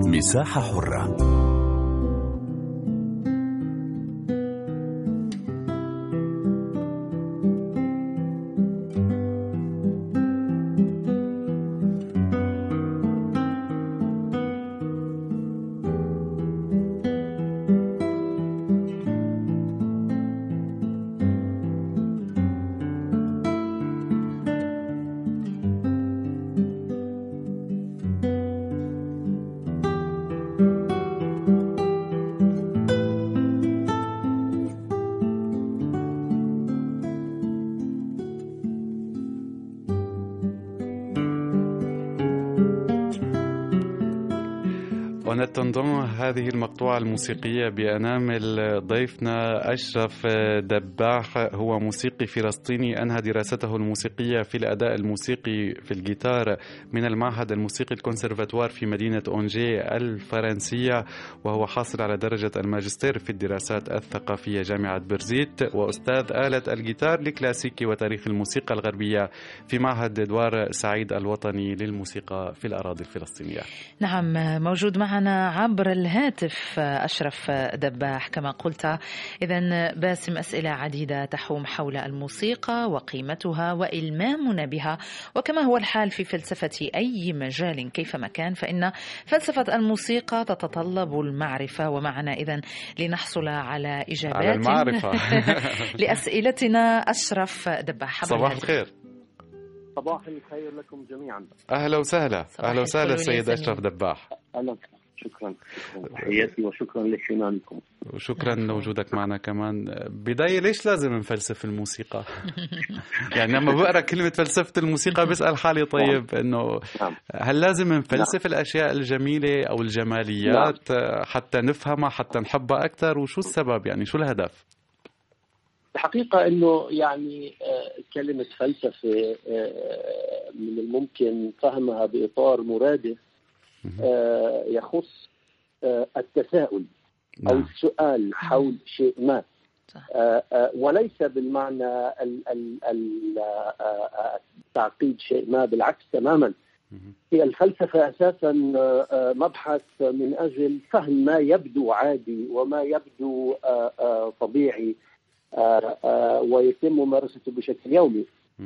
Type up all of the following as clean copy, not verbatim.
مساحة حرة. ونتنضم هذه المقطوعة الموسيقية بأنامل ضيفنا أشرف دباح. هو موسيقي فلسطيني أنهى دراسته الموسيقية في الأداء الموسيقي في الجيتار من المعهد الموسيقي الكونسرفاتوار في مدينة أونجي الفرنسية، وهو حاصل على درجة الماجستير في الدراسات الثقافية جامعة برزيت، وأستاذ آلة الجيتار الكلاسيكي وتاريخ الموسيقى الغربية في معهد إدوار سعيد الوطني للموسيقى في الأراضي الفلسطينية. نعم، موجود معنا عبر الهاتف أشرف دباح كما قلت. إذن باسم، أسئلة عديدة تحوم حول الموسيقى وقيمتها وإلمامنا بها، وكما هو الحال في فلسفة أي مجال كيفما كان، فإن فلسفة الموسيقى تتطلب المعرفة. ومعنا إذن لنحصل على إجابات على المعرفة لأسئلتنا أشرف دباح. صباح الخير. صباح الخير لكم جميعا. أهلا وسهلا. أهلا وسهلا السيد أشرف دباح. أهلا، شكرا تحياتي وشكرا لاهتمامكم. وشكرا لوجودك معنا كمان. بداية، ليش لازم نفلسف الموسيقى؟ يعني لما بقرأ كلمة فلسفة الموسيقى بسأل حالي طيب إنه هل لازم نفلسف الأشياء الجميلة أو الجماليات حتى نفهمها، حتى نحبها أكثر؟ وشو السبب؟ يعني شو الهدف؟ الحقيقة إنه يعني كلمة فلسفة من الممكن فهمها بإطار مرادف يخص التساؤل أو السؤال حول شيء ما، وليس بالمعنى تعقيد شيء ما. بالعكس تماما، هي الفلسفة أساسا مبحث من أجل فهم ما يبدو عادي وما يبدو طبيعي ويتم ممارسته بشكل يومي.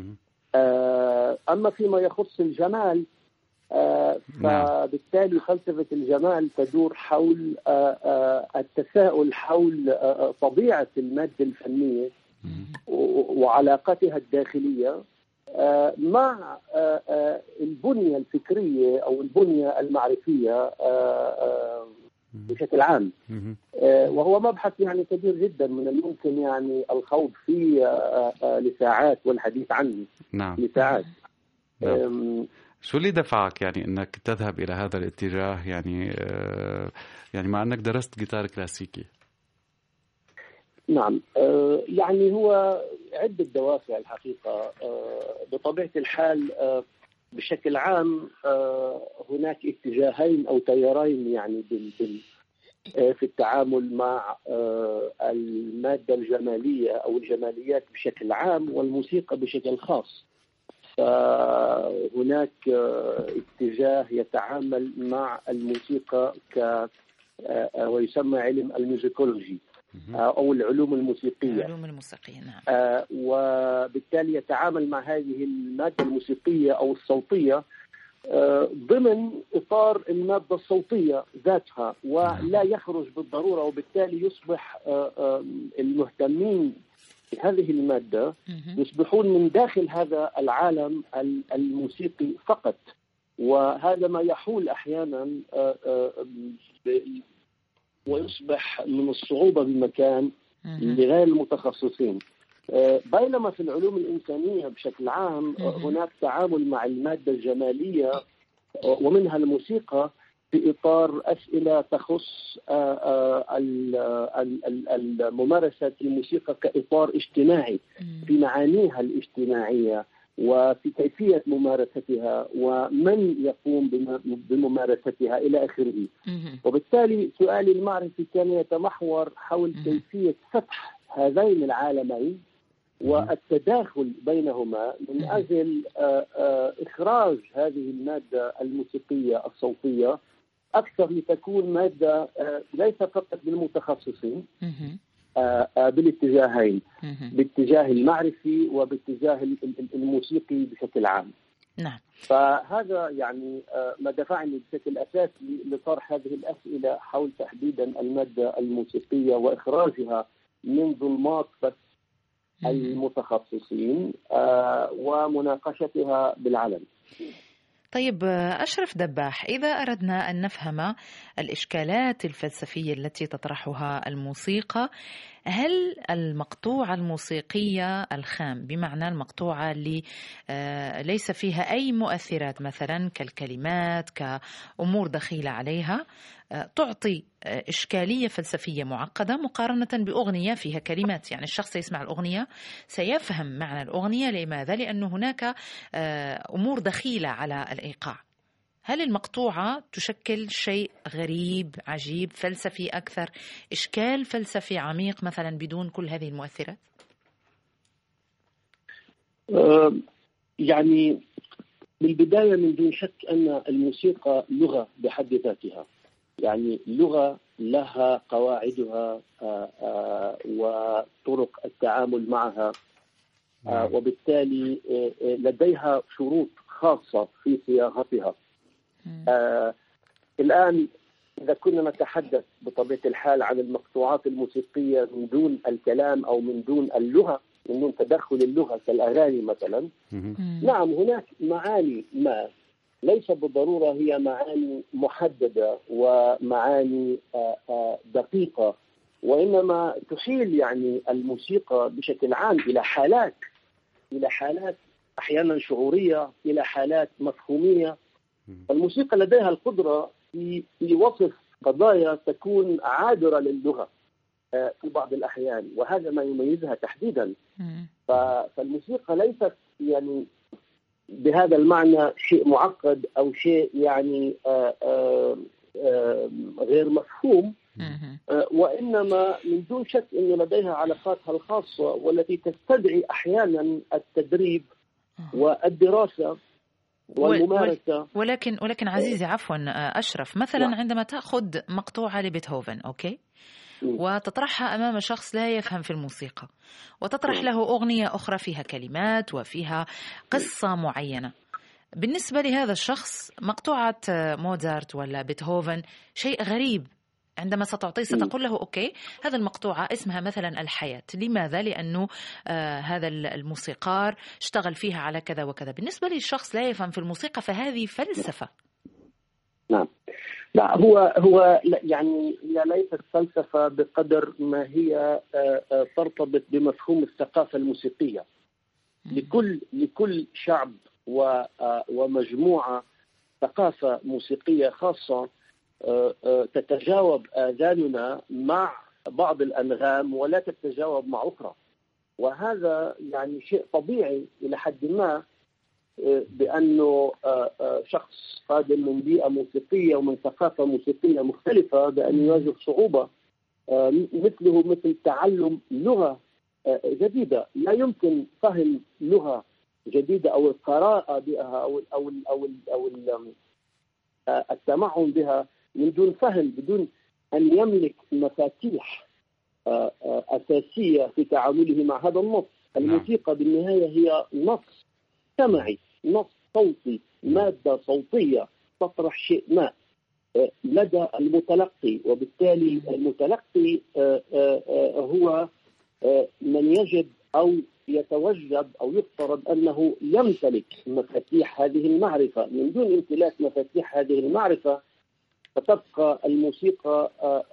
أما فيما يخص الجمال فبالتالي فلسفة الجمال تدور حول التساؤل حول طبيعة المادة الفنية وعلاقتها الداخلية مع البنية الفكرية أو البنية المعرفية بشكل عام. وهو مبحث يعني كبير جدا، من الممكن يعني الخوض فيه لساعات والحديث عنه لساعات. شو اللي دفعك يعني انك تذهب الى هذا الاتجاه؟ يعني مع انك درست جيتار كلاسيكي. نعم، يعني هو عدة دوافع الحقيقة. بطبيعة الحال بشكل عام هناك اتجاهين أو تيارين يعني في التعامل مع المادة الجمالية أو الجماليات بشكل عام والموسيقى بشكل خاص. فهناك اتجاه يتعامل مع الموسيقى ويسمى علم الموسيقولوجي أو العلوم الموسيقية. نعم. وبالتالي يتعامل مع هذه المادة الموسيقية أو الصوتية ضمن إطار المادة الصوتية ذاتها، ولا يخرج بالضرورة، وبالتالي يصبح المهتمين بهذه المادة يصبحون من داخل هذا العالم الموسيقي فقط. وهذا ما يحول أحيانا ويصبح من الصعوبة بمكان لغير المتخصصين. بينما في العلوم الإنسانية بشكل عام هناك تعامل مع المادة الجمالية ومنها الموسيقى في إطار أسئلة تخص ممارسة الموسيقى كإطار اجتماعي في معانيها الاجتماعية وفي كيفية ممارستها ومن يقوم بممارستها إلى آخره. وبالتالي سؤالي المعرفي كان يتمحور حول كيفية فتح هذين العالمين والتداخل بينهما من أجل إخراج هذه المادة الموسيقية الصوتية أكثر لتكون مادة ليس فقط للمتخصصين بالاتجاهين، باتجاه المعرفي وباتجاه الموسيقي بشكل عام. نعم. فهذا يعني ما دفعني بشكل أساسي لطرح هذه الأسئلة حول تحديدا المادة الموسيقية وإخراجها من ظلمات بس المتخصصين ومناقشتها بالعلن. طيب أشرف دباح، إذا أردنا أن نفهم الإشكالات الفلسفية التي تطرحها الموسيقى، هل المقطوعة الموسيقية الخام، بمعنى المقطوعة اللي ليس فيها أي مؤثرات مثلا كالكلمات كأمور دخيلة عليها، تعطي إشكالية فلسفية معقدة مقارنة بأغنية فيها كلمات؟ يعني الشخص يسمع الأغنية سيفهم معنى الأغنية. لماذا؟ لأنه هناك أمور دخيلة على الإيقاع. هل المقطوعة تشكل شيء غريب عجيب فلسفي أكثر، إشكال فلسفي عميق مثلا بدون كل هذه المؤثرات؟ يعني بالبداية من دون شك أن الموسيقى لغة بحد ذاتها، يعني لغة لها قواعدها وطرق التعامل معها، وبالتالي لديها شروط خاصة في صياغتها. الآن إذا كنا نتحدث بطبيعة الحال عن المقطوعات الموسيقية من دون الكلام أو من دون اللغة، من دون تدخل اللغة كالأغاني مثلا، نعم هناك معاني ما ليس بالضرورة هي معاني محددة ومعاني دقيقة، وإنما تحيل يعني الموسيقى بشكل عام إلى حالات أحيانا شعورية، إلى حالات مفهومية. الموسيقى لديها القدرة في وصف قضايا تكون عابرة للغة في بعض الأحيان، وهذا ما يميزها تحديدا. فالموسيقى ليست يعني بهذا المعنى شيء معقد أو شيء يعني غير مفهوم، وإنما من دون شك أن لديها علاقاتها الخاصة والتي تستدعي أحيانا التدريب والدراسة والممارسة. ولكن عزيزي عفوا أشرف، مثلا عندما تأخذ مقطوعة لبيتهوفن أوكي وتطرحها أمام شخص لا يفهم في الموسيقى، وتطرح له أغنية أخرى فيها كلمات وفيها قصة معينة، بالنسبة لهذا الشخص مقطوعة موزارت ولا بيتهوفن شيء غريب. عندما ستقول له أوكي هذا المقطوعة اسمها مثلا الحياة، لماذا؟ لأنه هذا الموسيقار اشتغل فيها على كذا وكذا. بالنسبة للشخص لا يفهم في الموسيقى فهذه فلسفة. نعم، لا هو يعني ليست فلسفة بقدر ما هي ترتبط بمفهوم الثقافة الموسيقية. لكل شعب ومجموعة ثقافة موسيقية خاصة تتجاوب آذاننا مع بعض الأنغام ولا تتجاوب مع أخرى، وهذا يعني شيء طبيعي إلى حد ما، بأنه شخص قادم من بيئة موسيقية ومن ثقافة موسيقية مختلفة بأن يواجه صعوبة مثل تعلم لغة جديدة. لا يمكن فهم لغة جديدة أو القراءة بها أو التمعن بها من دون فهم، بدون أن يملك مفاتيح أساسية في تعامله مع هذا النص. الموسيقى بالنهاية هي نص سمعي، نص صوتي، مادة صوتية تطرح شيء ما لدى المتلقي، وبالتالي المتلقي هو من يجب أو يتوجب أو يفترض أنه يمتلك مفاتيح هذه المعرفة. من دون امتلاك مفاتيح هذه المعرفة فتبقى الموسيقى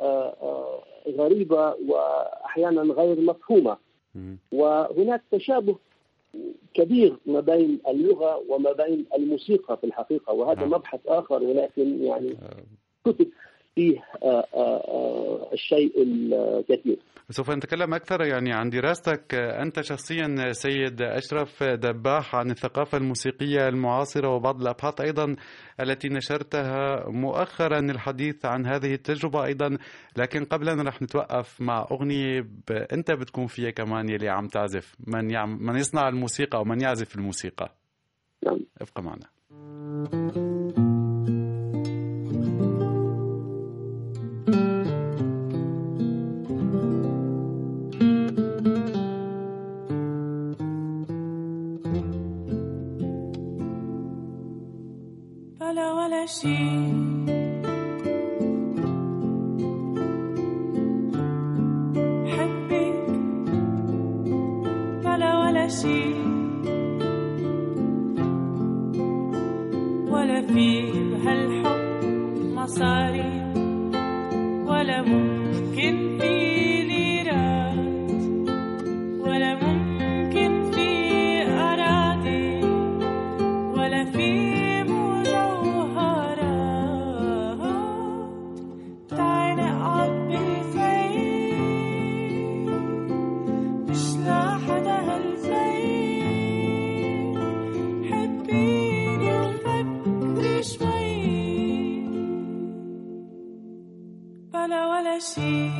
غريبة وأحيانا غير مفهومة. وهناك تشابه كبير ما بين اللغة وما بين الموسيقى في الحقيقة، وهذا مبحث آخر، ولكن يعني كتب فيه الشيء الكثير. سوف نتكلم أكثر يعني عن دراستك أنت شخصيا سيد أشرف دباح عن الثقافة الموسيقية المعاصرة وبعض الأبحاث أيضا التي نشرتها مؤخرا الحديث عن هذه التجربة أيضا. لكن قبلا رح نتوقف مع أغنية أنت بتكون فيها كمان يلي عم تعزف، من يصنع الموسيقى أو من يعزف الموسيقى. ابقى معنا. حبك بلا ولا شي، ولا في بهالحب مصاري، ولا ممكن في ليرات، ولا ممكن في أراضي، ولا في مجوهرات. تعي نقعد بالفي، مش لحدا هالفي. حبيني وفكري شوي بلا ولا شي.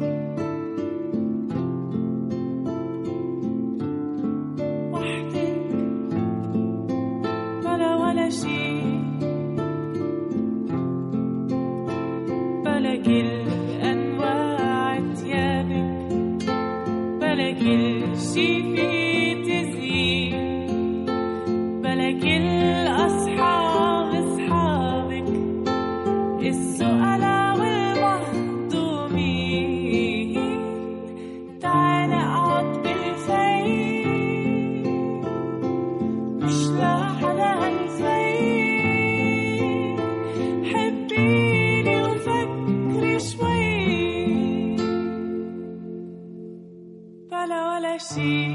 وحدك بلا ولا شي، بلا كل أنواع ثيابك، بلا كل شي في تزيين، بلا كل أصحاب أصحابك، السؤال والمهضومين. تعال اقعد بالفي، مش لحدا هالفي. حبيني وفكري شوي بلا ولا شي.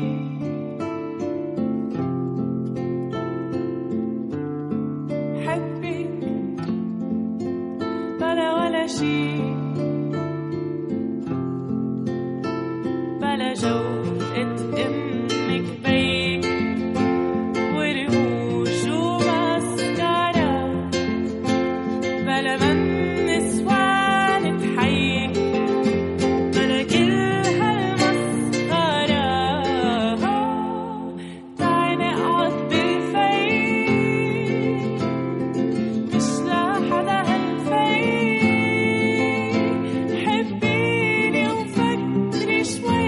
حبك بلا ولا شي، بلا جوقة أمك بيك ورموش ومسكرة، بلا من نسوان تحيك، بلا كل هالمسخرة. تعي نقعد بالفي، مش لحدا هالفي. حبيني وفكري شوي.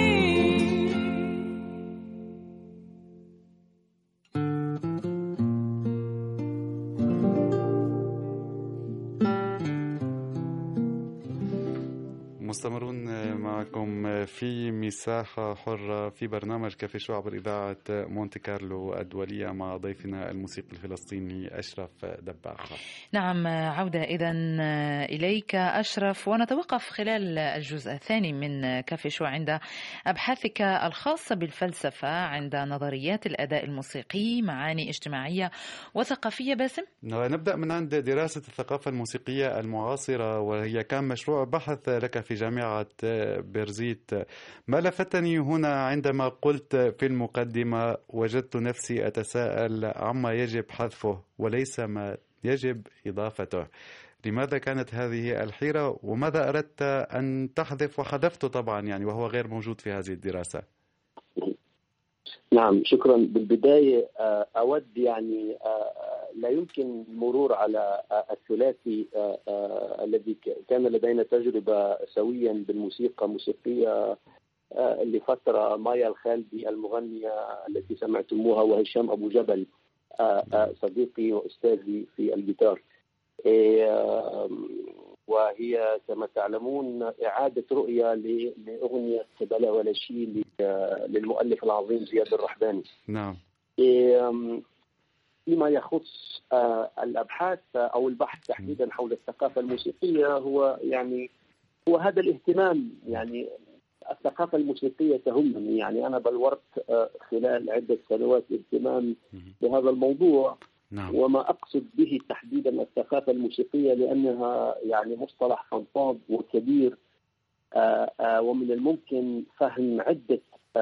مستمرون معكم في مساحة حرة في برنامج كافي شو عبر إذاعة مونتي كارلو الدولية مع ضيفنا الموسيقي الفلسطيني أشرف دباح. نعم، عودة إذن إليك أشرف، ونتوقف خلال الجزء الثاني من كافي شو عند أبحاثك الخاصة بالفلسفة، عند نظريات الأداء الموسيقي، معاني اجتماعية وثقافية. باسم، نبدأ من عند دراسة الثقافة الموسيقية المعاصرة، وهي كان مشروع بحث لك في جامعة بيرزيت. ما لفتني هنا عندما قلت في المقدمة وجدت نفسي أتساءل عما يجب حذفه وليس ما يجب إضافته. لماذا كانت هذه الحيرة، وماذا أردت أن تحذف وحذفته طبعا يعني وهو غير موجود في هذه الدراسة؟ نعم، شكرا. بالبداية أود يعني لا يمكن المرور على الثلاثي الذي كان لدينا تجربة سويا بالموسيقى موسيقية لفترة، مايا الخالدي المغنية التي سمعتموها، وهشام أبو جبل صديقي وأستاذي في الجيتار. وهي كما تعلمون إعادة رؤية لأغنية بلا ولا شيء للمؤلف العظيم زياد الرحباني. نعم. فيما يخص الأبحاث أو البحث تحديدا حول الثقافة الموسيقية، هو هذا الاهتمام. يعني الثقافة الموسيقية تهمني، يعني أنا بلورت خلال عدة سنوات اهتمام بهذا الموضوع. نعم. وما أقصد به تحديدا الثقافة الموسيقية لأنها يعني مصطلح فضفاض وكبير، ومن الممكن فهم عدة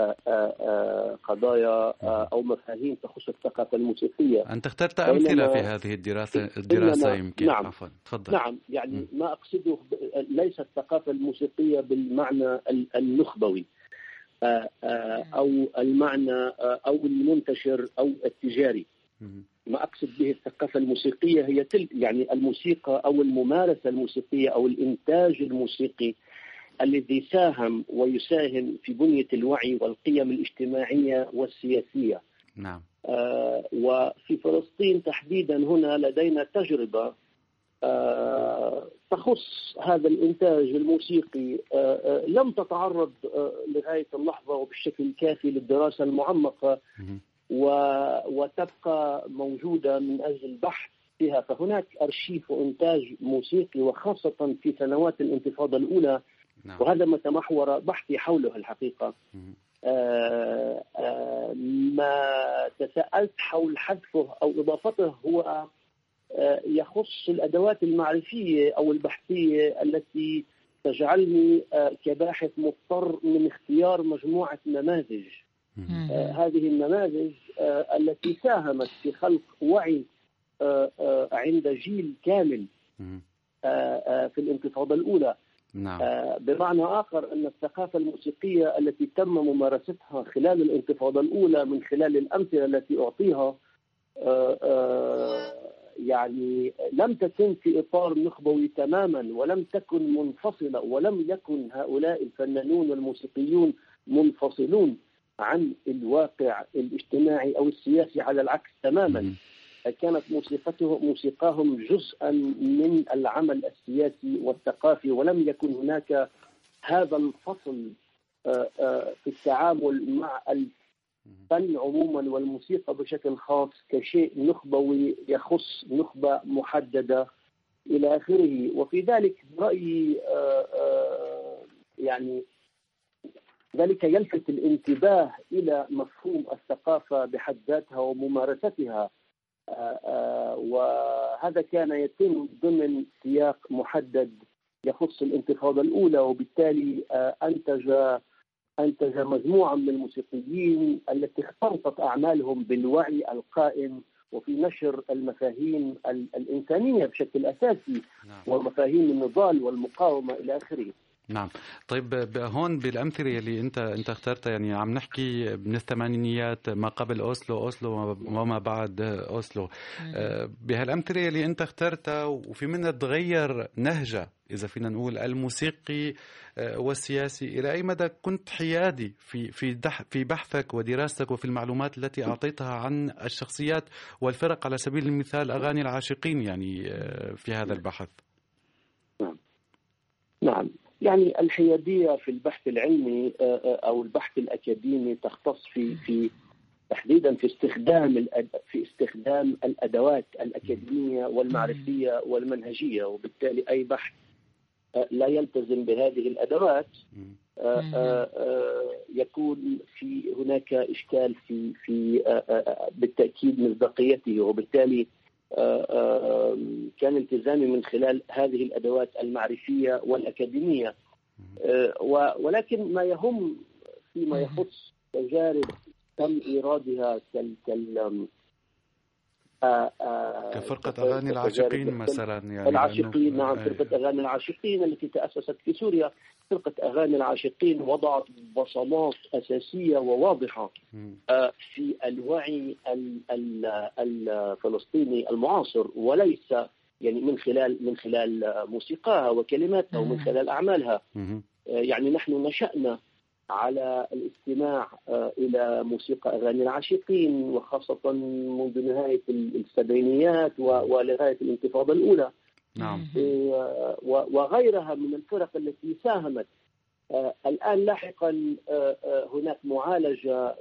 قضايا أو مفاهيم تخص الثقافة الموسيقية. أنت اخترت أمثلة في هذه الدراسة يمكن. نعم. عفوا، تفضل. نعم، يعني ما أقصده ليس الثقافة الموسيقية بالمعنى النخبوي أو المعنى أو المنتشر أو التجاري. ما أقصد به الثقافة الموسيقية هي يعني الموسيقى أو الممارسة الموسيقية أو الإنتاج الموسيقي الذي ساهم ويساهم في بنية الوعي والقيم الاجتماعية والسياسية. نعم. وفي فلسطين تحديدا هنا لدينا تجربة تخص هذا الإنتاج الموسيقي لم تتعرض لغاية اللحظة وبالشكل الكافي للدراسة المعمقة وتبقى موجودة من أجل البحث فيها. فهناك أرشيف وإنتاج موسيقي وخاصة في سنوات الانتفاضة الأولى، وهذا ما تمحور بحثي حوله الحقيقة. ما تساءلت حول حذفه أو إضافته هو يخص الأدوات المعرفية أو البحثية التي تجعلني كباحث مضطر من اختيار مجموعة نماذج. هذه النماذج التي ساهمت في خلق وعي عند جيل كامل في الانتفاضة الأولى. بمعنى آخر أن الثقافة الموسيقية التي تم ممارستها خلال الانتفاضة الأولى من خلال الأمثلة التي أعطيها يعني لم تكن في إطار نخبوي تماما، ولم تكن منفصلة، ولم يكن هؤلاء الفنانون والموسيقيون منفصلون عن الواقع الاجتماعي أو السياسي، على العكس تماما. كانت موسيقاهم جزءا من العمل السياسي والثقافي، ولم يكن هناك هذا الفصل في التعامل مع الفن عموما والموسيقى بشكل خاص كشيء نخبوي يخص نخبة محددة إلى آخره. وفي ذلك رأيي يعني ذلك يلفت الانتباه إلى مفهوم الثقافة بحد ذاتها وممارستها، وهذا كان يتم ضمن سياق محدد يخص الانتفاضة الأولى، وبالتالي أنتج مجموعة من الموسيقيين التي اختلطت أعمالهم بالوعي القائم وفي نشر المفاهيم الإنسانية بشكل أساسي، ومفاهيم النضال والمقاومة إلى آخره. نعم. طيب هون بالأمثلة اللي أنت اخترتها، يعني عم نحكي من الثمانينيات، ما قبل أوسلو وما بعد أوسلو. بهالأمثلة اللي أنت اخترتها وفي منها تغير نهجة، إذا فينا نقول، الموسيقي والسياسي، إلى أي مدى كنت حيادي في بحثك ودراستك وفي المعلومات التي أعطيتها عن الشخصيات والفرق، على سبيل المثال أغاني العاشقين يعني في هذا البحث؟ نعم. يعني الحيادية في البحث العلمي أو البحث الأكاديمي تختص في تحديدا في استخدام الأدوات الأكاديمية والمعرفية والمنهجية، وبالتالي أي بحث لا يلتزم بهذه الأدوات يكون في هناك إشكال في بالتأكيد مصداقيته، وبالتالي كان التزامي من خلال هذه الأدوات المعرفية والأكاديمية. ولكن ما يهم فيما يخص تجارب تم إيرادها كفرقة أغاني العاشقين مثلا، يعني العاشقين. نعم، فرقة أغاني العاشقين التي تأسست في سوريا. فرقة أغاني العاشقين وضعت بصمات أساسية وواضحة في الوعي الفلسطيني المعاصر، وليس يعني من خلال موسيقاها وكلماتها ومن خلال أعمالها. يعني نحن نشأنا على الاستماع إلى موسيقى أغاني العاشقين، وخاصة منذ نهاية السبعينيات ولغاية الانتفاضة الأولى. نعم. وغيرها من الفرق التي ساهمت. الآن لاحقا هناك معالجة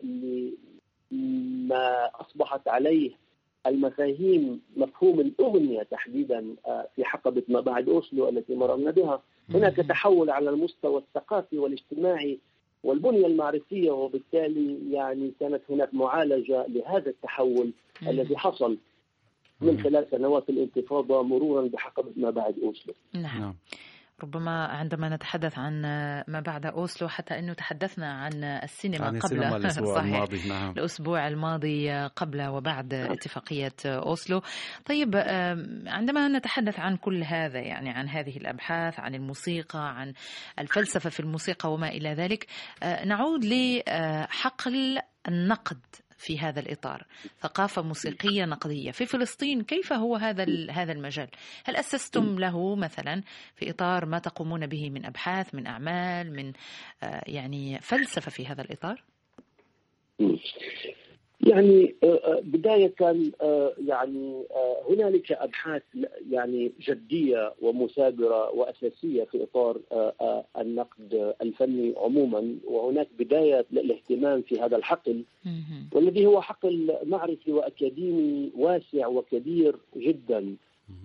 لما أصبحت عليه المفاهيم، مفهوم الأغنية تحديدا في حقبة ما بعد أوسلو التي مررنا بها. هناك تحول على المستوى الثقافي والاجتماعي والبنية المعرفية، وبالتالي يعني كانت هناك معالجة لهذا التحول الذي حصل من خلال سنوات الانتفاضة مرورا بحقبة ما بعد أوسلو. نعم. ربما عندما نتحدث عن ما بعد أوسلو، حتى أنه تحدثنا عن السينما قبل الأسبوع الماضي. نعم. الأسبوع الماضي قبل وبعد اتفاقية أوسلو. طيب عندما نتحدث عن كل هذا، يعني عن هذه الأبحاث، عن الموسيقى، عن الفلسفة في الموسيقى وما إلى ذلك، نعود لحقل النقد في هذا الإطار. ثقافة موسيقية نقدية في فلسطين، كيف هو هذا المجال؟ هل أسستم له مثلا في إطار ما تقومون به من أبحاث، من أعمال، من يعني فلسفة في هذا الإطار؟ يعني بداية يعني هنالك أبحاث يعني جدية ومثابرة وأساسية في إطار النقد الفني عموما، وهناك بداية للاهتمام في هذا الحقل، والذي هو حقل معرفي وأكاديمي واسع وكبير جدا.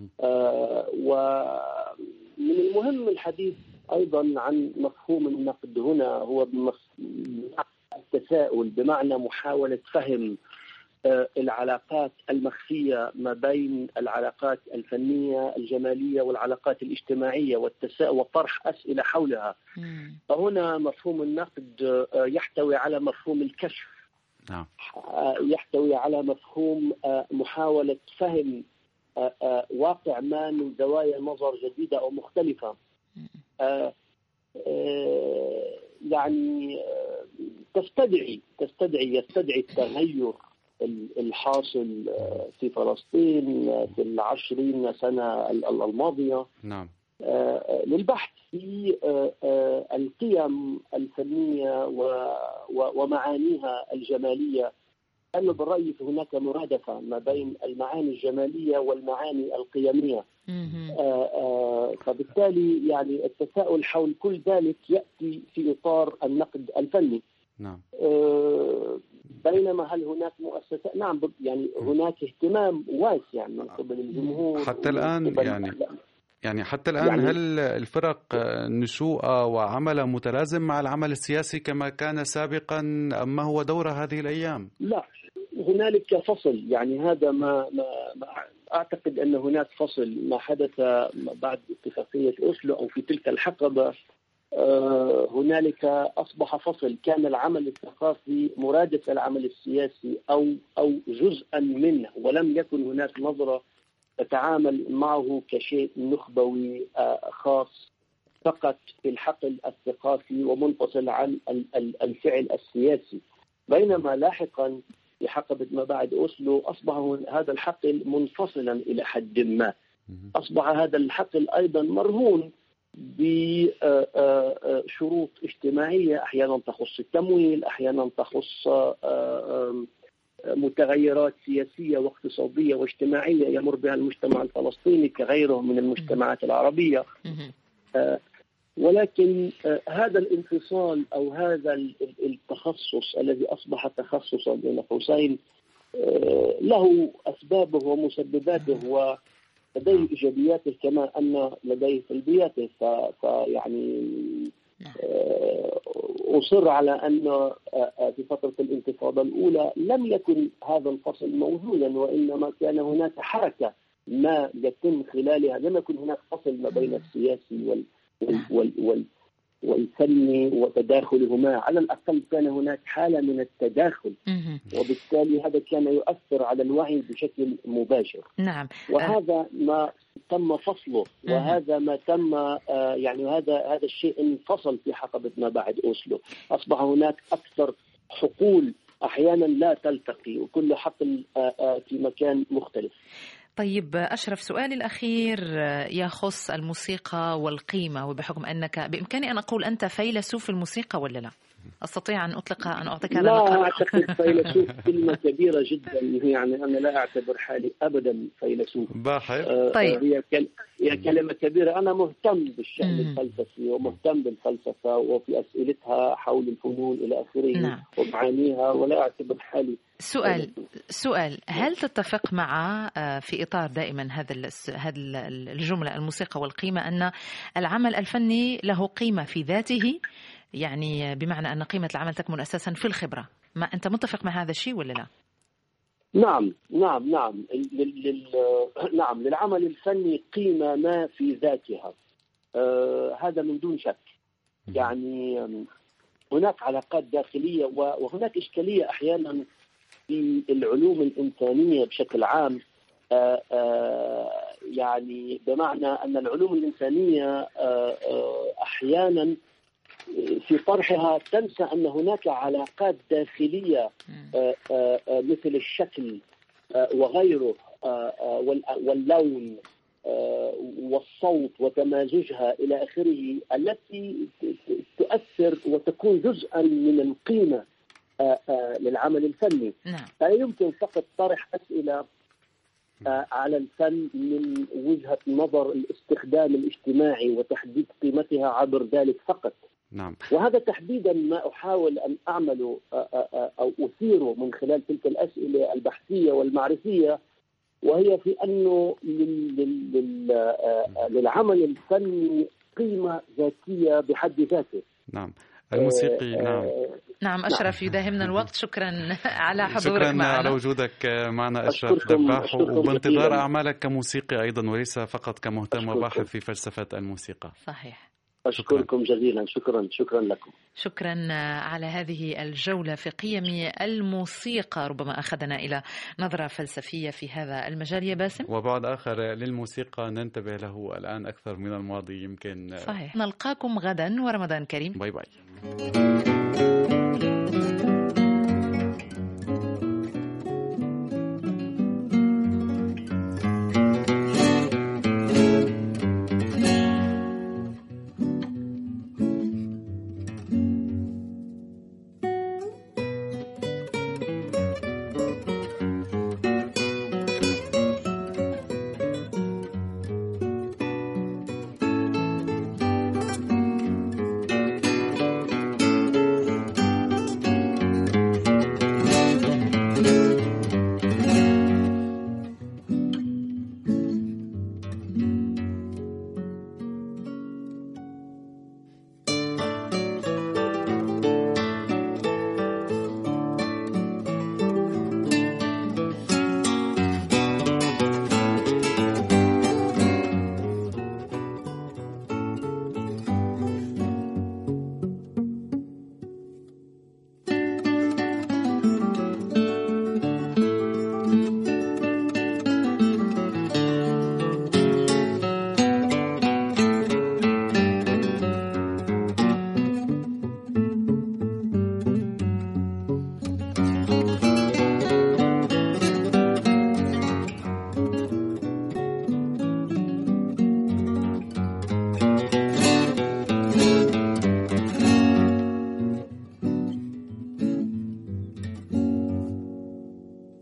ومن المهم الحديث أيضا عن مفهوم النقد هنا، هو التساؤل، بمعنى محاولة فهم العلاقات المخفية ما بين العلاقات الفنية الجمالية والعلاقات الاجتماعية، والتساؤل وطرح أسئلة حولها. فهنا مفهوم النقد يحتوي على مفهوم الكشف، يحتوي على مفهوم محاولة فهم واقع ما من زوايا نظر جديدة أو مختلفة. يعني يستدعي التغير الحاصل في فلسطين في 20 سنة الماضية. نعم. للبحث في القيم الفنية ومعانيها الجمالية، أنه بالرأي هناك مرادفة ما بين المعاني الجمالية والمعاني القيمية. فبالتالي يعني التساؤل حول كل ذلك يأتي في إطار النقد الفني. نعم. بينما هل هناك مؤسسات؟ نعم، يعني هناك اهتمام واسع من قبل الجمهور حتى الآن. يعني حتى الآن هل الفرق نشوءها وعملها متلازم مع العمل السياسي كما كان سابقا، أم ما هو دور هذه الأيام؟ لا، هنالك فصل. يعني هذا ما أعتقد أن هناك فصل. ما حدث بعد اتفاقية أوسلو أو في تلك الحقبة، هنالك أصبح فصل. كان العمل الثقافي مرادف العمل السياسي أو جزءا منه، ولم يكن هناك نظرة تتعامل معه كشيء نخبوي خاص فقط في الحقل الثقافي ومنفصل عن الفعل السياسي. بينما لاحقا في حقبة ما بعد أوسلو أصبح هذا الحقل منفصلا إلى حد ما. أصبح هذا الحقل أيضا مرهون بشروط اجتماعية، أحيانا تخص التمويل، أحيانا تخص متغيرات سياسية واقتصادية واجتماعية يمر بها المجتمع الفلسطيني كغيره من المجتمعات العربية. ولكن هذا الانفصال أو هذا التخصص الذي أصبح تخصصا بين قوسين له أسبابه ومسبباته، ولديه إيجابياته كما أن لديه سلبياته. فيعني أصر على أن في فترة الانتفاضة الأولى لم يكن هذا الفصل موجودا، وإنما كان هناك حركة ما يتم خلالها. لم يكن هناك فصل ما بين السياسي والفني وتداخلهما. على الأقل كان هناك حالة من التداخل، وبالتالي هذا كان يؤثر على الوعي بشكل مباشر. نعم. وهذا ما تم فصله، وهذا ما تم يعني هذا الشيء انفصل في حقبة ما بعد أوسلو. أصبح هناك أكثر حقول أحيانا لا تلتقي، وكل حقل في مكان مختلف. طيب أشرف، سؤالي الأخير يخص الموسيقى والقيمة، وبحكم أنك بإمكاني أن أقول أنت فيلسوف الموسيقى ولا لا؟ أستطيع أن أعطيك هذا اللقب؟ لا أعتقد فيلسوف كلمة كبيرة جدا. يعني أنا لا أعتبر حالي أبدا فيلسوف. باحث. طيب. هي كلمة كبيرة. أنا مهتم بالشأن الفلسفي ومهتم بالفلسفة وفي أسئلتها حول الفنون إلى آخره. نعم. ومعانيها، ولا أعتبر حالي. سؤال، هل تتفق مع في إطار دائما هذا الجملة الموسيقى والقيمة أن العمل الفني له قيمة في ذاته؟ يعني بمعنى أن قيمة العمل تكمن أساسا في الخبرة. ما أنت متفق مع هذا الشيء ولا لا؟ نعم. نعم، للعمل الفني قيمة ما في ذاتها، هذا من دون شك. يعني هناك علاقات داخلية، وهناك إشكالية أحيانا في العلوم الإنسانية بشكل عام. يعني بمعنى أن العلوم الإنسانية أحيانا في طرحها تنسى أن هناك علاقات داخلية مثل الشكل وغيره، واللون والصوت وتمازجها إلى آخره، التي تؤثر وتكون جزءا من القيمة للعمل الفني. نعم. لا يمكن فقط طرح أسئلة على الفن من وجهة نظر الاستخدام الاجتماعي وتحديد قيمتها عبر ذلك فقط. نعم. وهذا تحديدا ما أحاول أن أعمله أو أثيره من خلال تلك الأسئلة البحثية والمعرفية، وهي في أنه للعمل الفني قيمة ذاتية بحد ذاته. نعم. الموسيقي. نعم أشرف، يداهمنا الوقت. شكرا على حضورك شكرا معنا. على وجودك معنا أشرف دباح، وبانتظار أعمالك كموسيقي أيضا وليس فقط كمهتم وباحث في فلسفة الموسيقى. صحيح. أشكركم جزيلا. شكرا لكم. شكرا على هذه الجولة في قيم الموسيقى، ربما أخذنا إلى نظرة فلسفية في هذا المجال يا باسم. وبعد آخر للموسيقى ننتبه له الآن أكثر من الماضي يمكن. صحيح. نلقاكم غدا ورمضان كريم. باي باي.